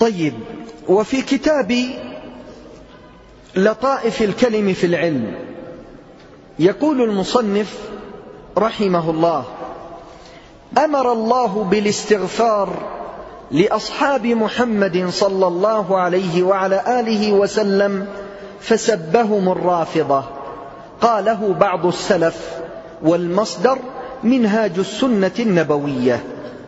طيب، وفي كتاب لطائف الكلم في العلم يقول المصنف رحمه الله: أمر الله بالاستغفار لأصحاب محمد صلى الله عليه وعلى آله وسلم فسبهم الرافضة. قاله بعض السلف، والمصدر منهاج السنة النبوية.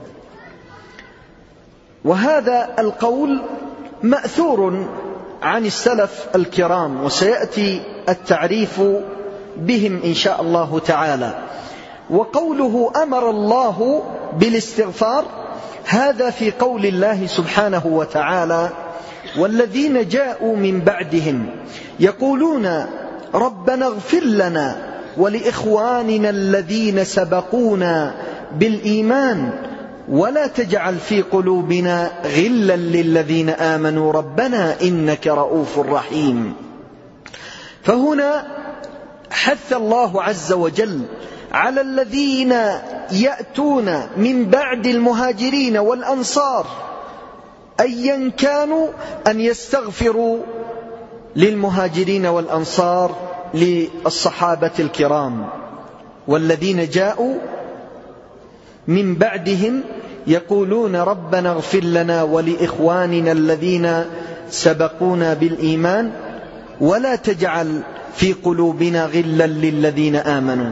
وهذا القول مأثور عن السلف الكرام، وسيأتي التعريف بهم إن شاء الله تعالى. وقوله أمر الله بالاستغفار هذا في قول الله سبحانه وتعالى: والذين جاءوا من بعدهم يقولون ربنا اغفر لنا ولإخواننا الذين سبقونا بالإيمان ولا تجعل في قلوبنا غلا للذين آمنوا ربنا إنك رؤوف رحيم. فهنا حث الله عز وجل على الذين يأتون من بعد المهاجرين والأنصار أيا كانوا أن يستغفروا للمهاجرين والأنصار للصحابة الكرام. والذين جاءوا من بعدهم يقولون ربنا اغفر لنا ولإخواننا الذين سبقونا بالإيمان ولا تجعل في قلوبنا غلا للذين آمنوا.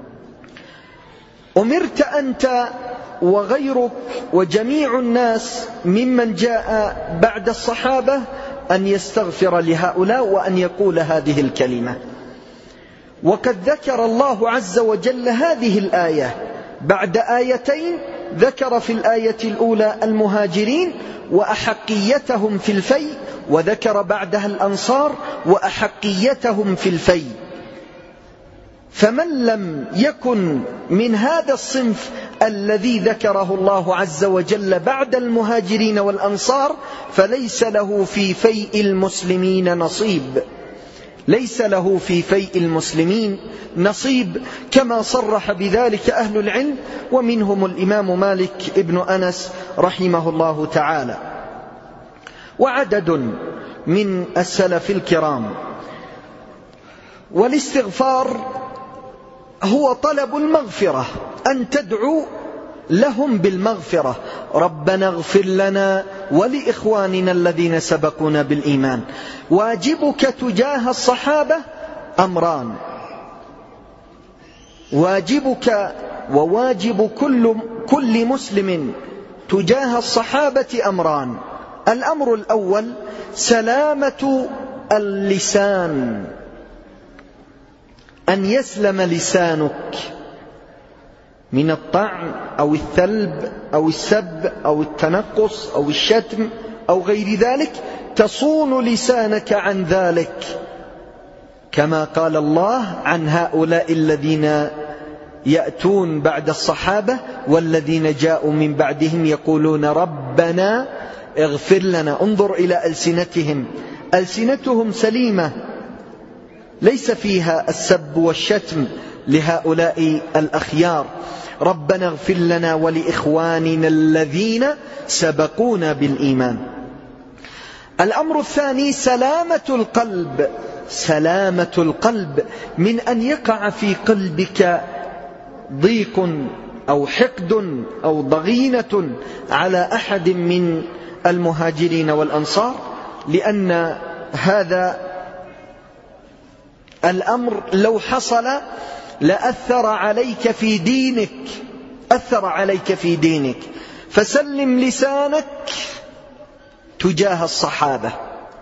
أمرت أنت وغيرك وجميع الناس ممن جاء بعد الصحابة أن يستغفر لهؤلاء وأن يقول هذه الكلمة. وقد ذكر الله عز وجل هذه الآية بعد آيتين، ذكر في الآية الأولى المهاجرين وأحقيتهم في الفيء، وذكر بعدها الأنصار وأحقيتهم في الفيء. فمن لم يكن من هذا الصنف الذي ذكره الله عز وجل بعد المهاجرين والأنصار فليس له في فيء المسلمين نصيب، ليس له في فيء المسلمين نصيب، كما صرح بذلك أهل العلم، ومنهم الإمام مالك ابن أنس رحمه الله تعالى وعدد من السلف الكرام. والاستغفار هو طلب المغفرة، أن تدعو لهم بالمغفرة: ربنا اغفر لنا ولإخواننا الذين سبقونا بالإيمان. واجبك تجاه الصحابة أمران، واجبك وواجب كل مسلم تجاه الصحابة أمران. الأمر الأول سلامة اللسان، أن يسلم لسانك من الطعن أو الثلب أو السب أو التنقص أو الشتم أو غير ذلك، تصون لسانك عن ذلك، كما قال الله عن هؤلاء الذين يأتون بعد الصحابة: والذين جاءوا من بعدهم يقولون ربنا اغفر لنا. انظر إلى ألسنتهم، ألسنتهم سليمة ليس فيها السب والشتم لهؤلاء الأخيار. ربنا اغفر لنا ولإخواننا الذين سبقونا بالإيمان. الأمر الثاني سلامة القلب، سلامة القلب من أن يقع في قلبك ضيق أو حقد أو ضغينة على أحد من المهاجرين والأنصار، لأن هذا الأمر لو حصل لأثر عليك في دينك، أثر عليك في دينك. فسلم لسانك تجاه الصحابة،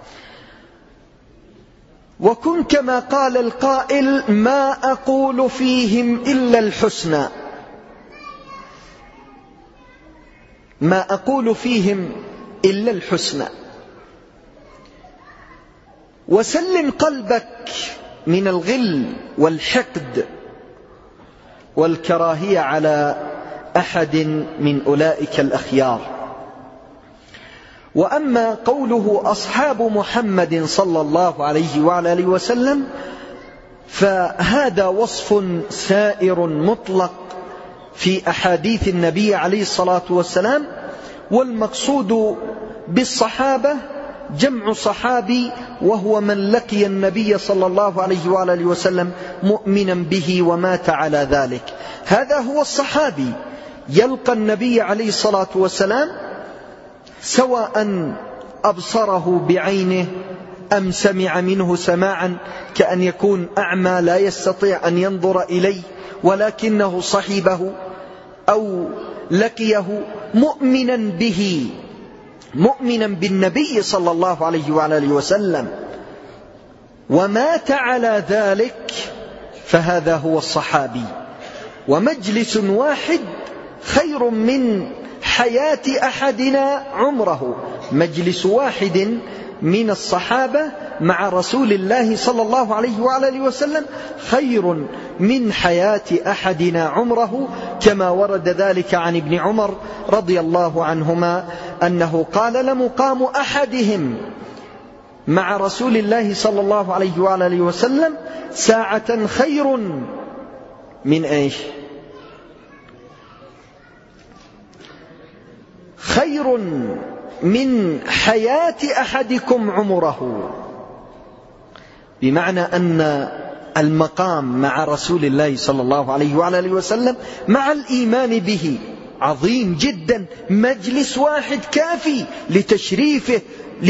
وكن كما قال القائل: ما أقول فيهم إلا الحسنى، ما أقول فيهم إلا الحسنى. وسلم قلبك من الغل والحقد والكراهية على أحد من أولئك الأخيار. وأما قوله أصحاب محمد صلى الله عليه وعلى آله وسلم فهذا وصف سائر مطلق في أحاديث النبي عليه الصلاة والسلام، والمقصود بالصحابة جمع صحابي، وهو من لقي النبي صلى الله عليه وآله وسلم مؤمنا به ومات على ذلك. هذا هو الصحابي، يلقى النبي عليه الصلاة والسلام سواء أبصره بعينه أم سمع منه سماعا، كأن يكون أعمى لا يستطيع أن ينظر إليه ولكنه صحبه أو لقيه مؤمنا به، مؤمنا بالنبي صلى الله عليه وآله وسلم ومات على ذلك، فهذا هو الصحابي. ومجلس واحد خير من حياة أحدنا عمره. مجلس واحد من الصحابة مع رسول الله صلى الله عليه وآله وسلم خير من حياة أحدنا عمره، كما ورد ذلك عن ابن عمر رضي الله عنهما أنه قال: لمقام أحدهم مع رسول الله صلى الله عليه وآله وسلم ساعة خير من إيش؟ خير من حياة أحدكم عمره. بمعنى أن المقام مع رسول الله صلى الله عليه وآله وسلم مع الإيمان به عظيم جدا. مجلس واحد كافي لتشريفه،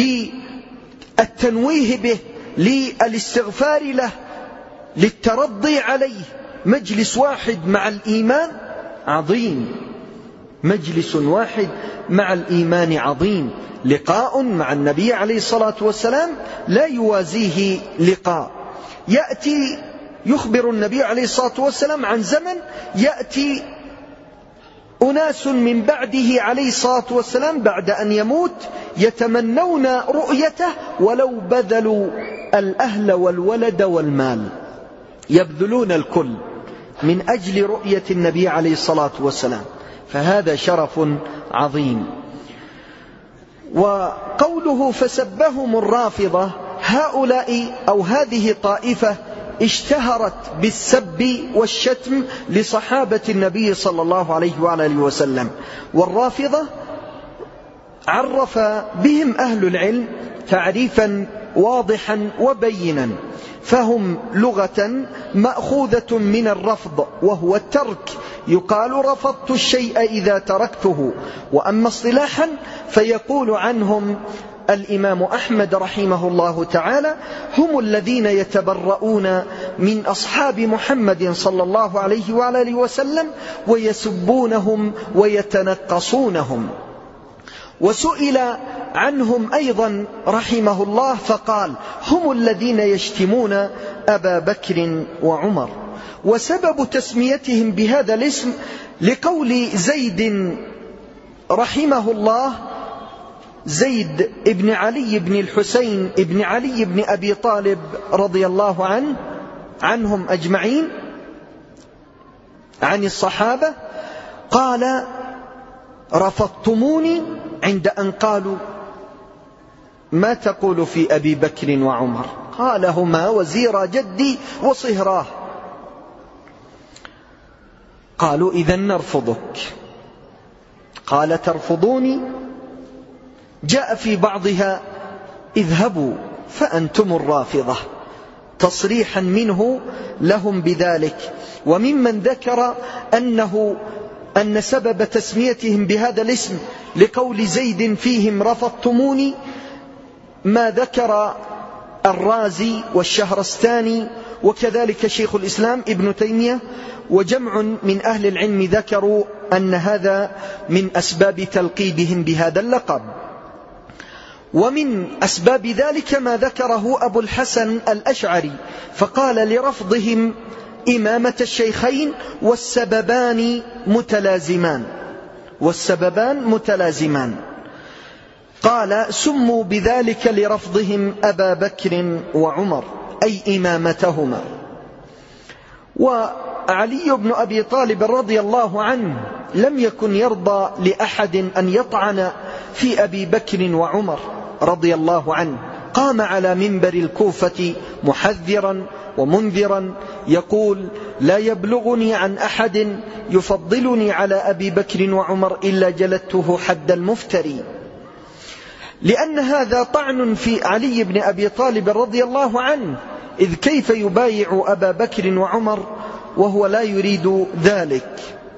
للتنويه به، للاستغفار له، للترضي عليه. مجلس واحد مع الإيمان عظيم، مجلس واحد مع الإيمان عظيم. لقاء مع النبي عليه الصلاة والسلام لا يوازيه لقاء. يأتي يخبر النبي عليه الصلاة والسلام عن زمن يأتي أناس من بعده عليه الصلاة والسلام بعد أن يموت يتمنون رؤيته ولو بذلوا الأهل والولد والمال، يبذلون الكل من أجل رؤية النبي عليه الصلاة والسلام، فهذا شرف عظيم. وقوله فسبهم الرافضة، هؤلاء أو هذه طائفة اشتهرت بالسب والشتم لصحابة النبي صلى الله عليه وآله وسلم. والرافضة عرف بهم أهل العلم تعريفا واضحا وبينا، فهم لغة مأخوذة من الرفض وهو الترك، يقال رفضت الشيء إذا تركته. وأما اصطلاحا فيقول عنهم الإمام أحمد رحمه الله تعالى: هم الذين يتبرؤون من أصحاب محمد صلى الله عليه وآله وسلم ويسبونهم ويتنقصونهم. وسئل عنهم أيضا رحمه الله فقال: هم الذين يشتمون أبا بكر وعمر. وسبب تسميتهم بهذا الاسم لقول زيد رحمه الله، زيد ابن علي بن الحسين ابن علي بن أبي طالب رضي الله عنهم أجمعين عن الصحابة، قال: رفضتموني عند أن قالوا ما تقول في أبي بكر وعمر؟ قال: هما وزير جدي وصهراه. قالوا: إذن نرفضك. قال: ترفضوني؟ جاء في بعضها: اذهبوا فأنتم الرافضة، تصريحا منه لهم بذلك. وممن ذكر أن سبب تسميتهم بهذا الاسم لقول زيد فيهم رفضتموني ما ذكر الرازي والشهرستاني وكذلك شيخ الإسلام ابن تيمية، وجمع من أهل العلم ذكروا أن هذا من أسباب تلقيبهم بهذا اللقب. ومن أسباب ذلك ما ذكره أبو الحسن الأشعري، فقال لرفضهم إمامة الشيخين: والسببان متلازمان. قال: سموا بذلك لرفضهم أبا بكر وعمر، أي إمامتهما. وعلي بن أبي طالب رضي الله عنه لم يكن يرضى لأحد أن يطعن في أبي بكر وعمر رضي الله عنه. قام على منبر الكوفة محذرا ومنذرا يقول: لا يبلغني عن أحد يفضلني على أبي بكر وعمر إلا جلدته حد المفتري. لأن هذا طعن في علي بن أبي طالب رضي الله عنه، إذ كيف يبايع أبا بكر وعمر وهو لا يريد ذلك.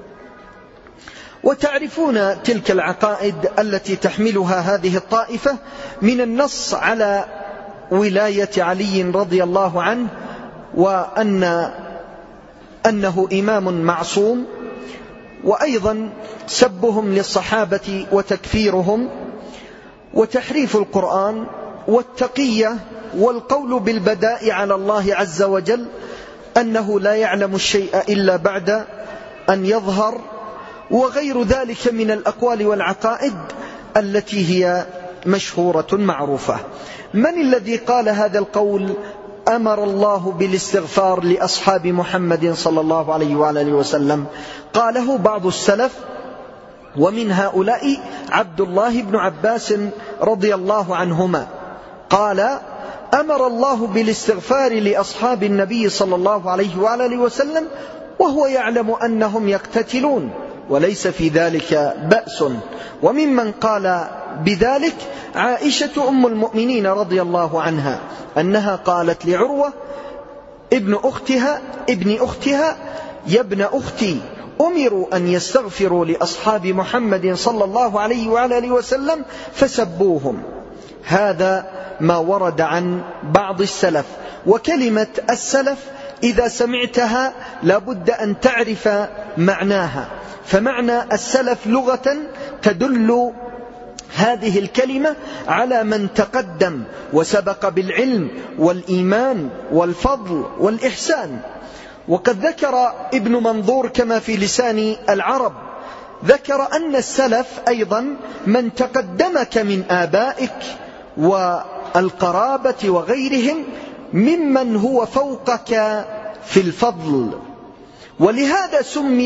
وتعرفون تلك العقائد التي تحملها هذه الطائفة من النص على ولاية علي رضي الله عنه، وأنه إمام معصوم، وأيضا سبهم للصحابة وتكفيرهم، وتحريف القرآن، والتقية، والقول بالبداء على الله عز وجل، أنه لا يعلم الشيء إلا بعد أن يظهر، وغير ذلك من الأقوال والعقائد التي هي مشهورة معروفة. من الذي قال هذا القول؟ أمر الله بالاستغفار لأصحاب محمد صلى الله عليه وآله وسلم، قاله بعض السلف، ومن هؤلاء عبد الله بن عباس رضي الله عنهما قال: أمر الله بالاستغفار لأصحاب النبي صلى الله عليه وآله وسلم وهو يعلم أنهم يقتتلون وليس في ذلك بأس. وممن قال بذلك عائشة أم المؤمنين رضي الله عنها، أنها قالت لعروة ابن أختها: يا ابن أختي، أمروا أن يستغفروا لأصحاب محمد صلى الله عليه وآله وسلم فسبوهم. هذا ما ورد عن بعض السلف. وكلمة السلف إذا سمعتها لابد أن تعرف معناها، فمعنى السلف لغة تدل هذه الكلمة على من تقدم وسبق بالعلم والإيمان والفضل والإحسان. وقد ذكر ابن منظور كما في لسان العرب، ذكر أن السلف أيضا من تقدمك من آبائك والقرابة وغيرهم ممن هو فوقك في الفضل. ولهذا سمي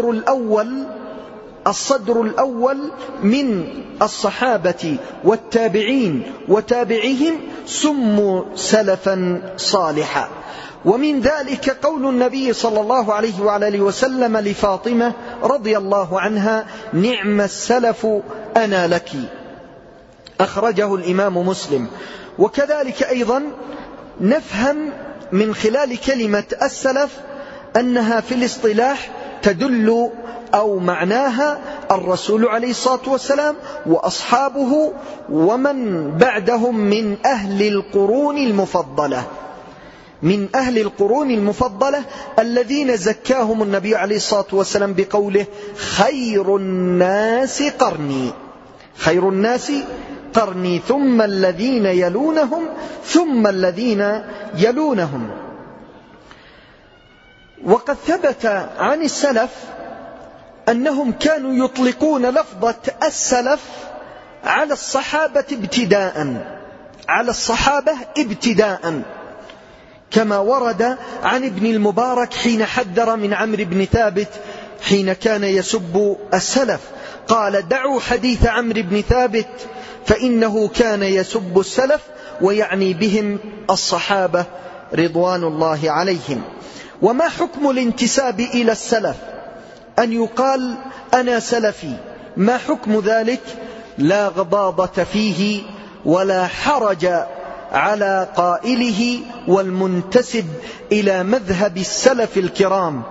الصدر الأول من الصحابة والتابعين وتابعيهم سموا سلفا صالحا. ومن ذلك قول النبي صلى الله عليه وآله وسلم لفاطمة رضي الله عنها: نعم السلف أنا لك، أخرجه الإمام مسلم. وكذلك أيضا نفهم من خلال كلمة السلف أنها في الاصطلاح تدل أو معناها الرسول عليه الصلاة والسلام وأصحابه ومن بعدهم من أهل القرون المفضلة الذين زكاهم النبي عليه الصلاة والسلام بقوله: خير الناس قرني ثم الذين يلونهم ثم الذين يلونهم. وقد ثبت عن السلف أنهم كانوا يطلقون لفظة السلف على الصحابة ابتداء، كما ورد عن ابن المبارك حين حذر من عمرو بن ثابت حين كان يسب السلف، قال: دعوا حديث عمرو بن ثابت فإنه كان يسب السلف، ويعني بهم الصحابة رضوان الله عليهم. وما حكم الانتساب إلى السلف؟ أن يقال أنا سلفي، ما حكم ذلك؟ لا غضاضة فيه ولا حرج على قائله والمنتسب إلى مذهب السلف الكرام،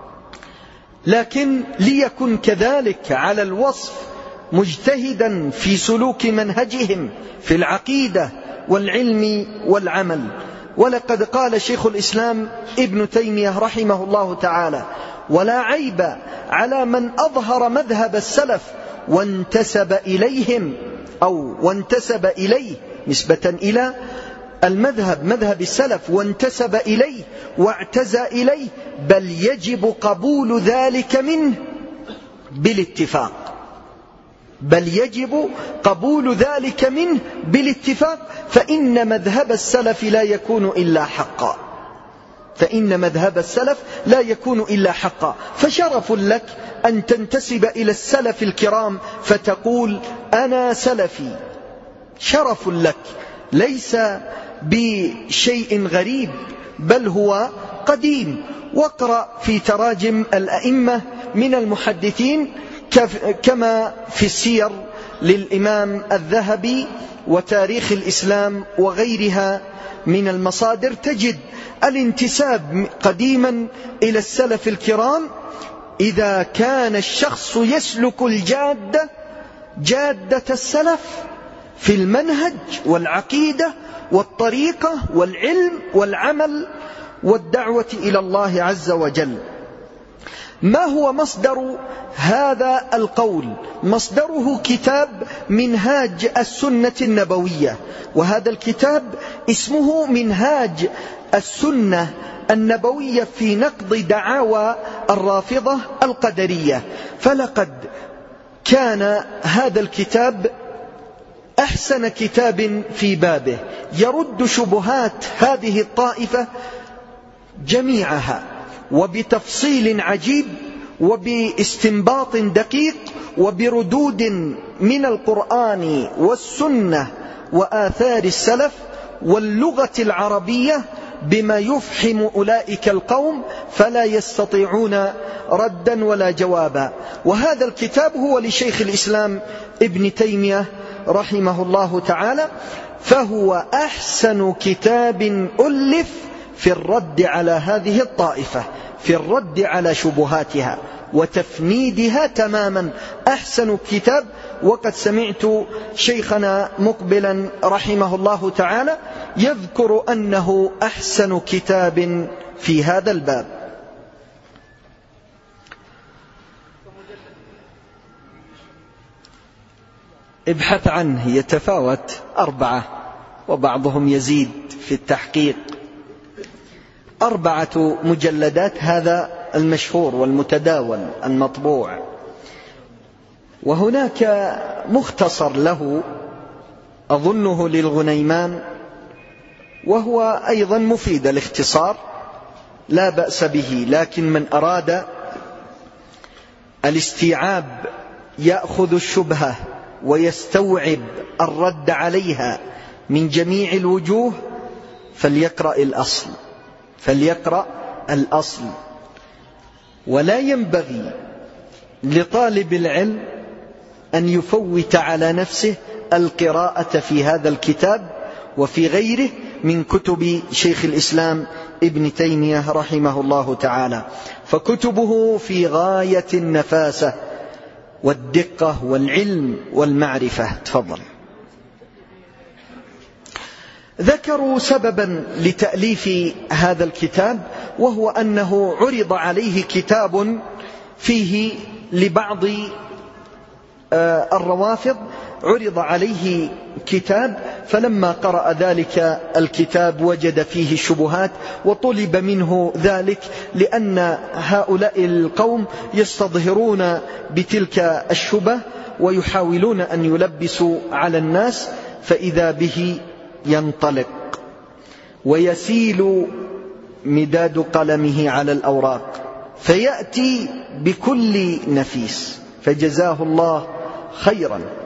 لكن ليكن كذلك على الوصف مجتهدا في سلوك منهجهم في العقيدة والعلم والعمل. ولقد قال شيخ الإسلام ابن تيمية رحمه الله تعالى: ولا عيب على من أظهر مذهب السلف وانتسب إليهم أو وانتسب إليه نسبة إلى المذهب، مذهب السلف، وانتسب إليه واعتزى إليه، بل يجب قبول ذلك منه بالاتفاق، فإن مذهب السلف لا يكون إلا حقا. فشرف لك أن تنتسب إلى السلف الكرام فتقول أنا سلفي، شرف لك، ليس بشيء غريب بل هو قديم. واقرأ في تراجم الأئمة من المحدثين كما في السير للإمام الذهبي وتاريخ الإسلام وغيرها من المصادر تجد الانتساب قديما إلى السلف الكرام إذا كان الشخص يسلك الجادة جادة السلف في المنهج والعقيدة والطريقة والعلم والعمل والدعوة إلى الله عز وجل. ما هو مصدر هذا القول؟ مصدره كتاب منهاج السنة النبوية، وهذا الكتاب اسمه منهاج السنة النبوية في نقض دعاوى الرافضة القدرية. فلقد كان هذا الكتاب أحسن كتاب في بابه، يرد شبهات هذه الطائفة جميعها وبتفصيل عجيب وباستنباط دقيق وبردود من القرآن والسنة وآثار السلف واللغة العربية بما يفحم أولئك القوم فلا يستطيعون ردا ولا جوابا. وهذا الكتاب هو لشيخ الإسلام ابن تيمية رحمه الله تعالى، فهو أحسن كتاب ألف في الرد على هذه الطائفة، في الرد على شبهاتها وتفنيدها تماما، أحسن كتاب. وقد سمعت شيخنا مقبلا رحمه الله تعالى يذكر أنه أحسن كتاب في هذا الباب. ابحث عنه، يتفاوت 4 وبعضهم يزيد في التحقيق. 4 مجلدات، هذا المشهور والمتداول المطبوع. وهناك مختصر له أظنه للغنيمان، وهو أيضا مفيد الاختصار لا بأس به، لكن من أراد الاستيعاب يأخذ الشبهة ويستوعب الرد عليها من جميع الوجوه فليقرأ الأصل. ولا ينبغي لطالب العلم أن يفوت على نفسه القراءة في هذا الكتاب وفي غيره من كتب شيخ الإسلام ابن تيمية رحمه الله تعالى، فكتبه في غاية النفاسة والدقة والعلم والمعرفة. تفضل. ذكروا سببا لتأليف هذا الكتاب، وهو أنه عرض عليه كتاب فيه لبعض الروافض، عرض عليه كتاب، فلما قرأ ذلك الكتاب وجد فيه شبهات وطلب منه ذلك، لأن هؤلاء القوم يستظهرون بتلك الشبه ويحاولون أن يلبسوا على الناس، فإذا به ينطلق ويسيل مداد قلمه على الأوراق فيأتي بكل نفيس، فجزاه الله خيرا.